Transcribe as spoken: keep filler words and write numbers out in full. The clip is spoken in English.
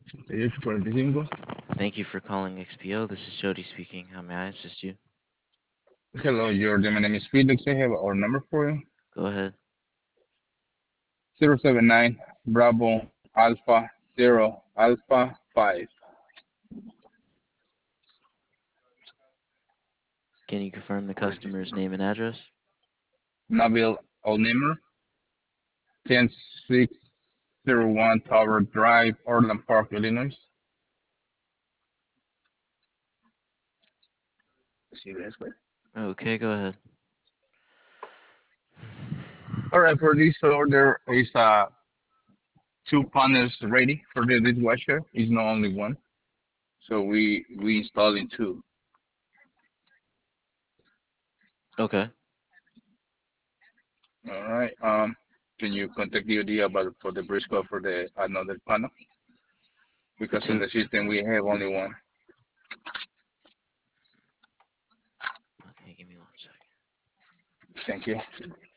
ochenta y ocho, cuarenta y cinco. Thank you for calling X P O. This is Jody speaking. How may I assist you? Hello, Jordan. My name is Felix. I have our number for you. Go ahead. Zero seven nine Bravo Alpha zero Alpha five. Can you confirm the What is this customer's number? name and address? Nabil Olnimer, ten six zero one Tower Drive, Orland Park, Illinois. See you guys later. Okay, go ahead. All right, for this order is uh two panels ready for the dishwasher. It's not only one, so we we installing two. Okay. All right. Um, can you contact the O D about for the briscoe for the another panel? For Because in two. the system we have only one. Okay, give me one second. Thank you.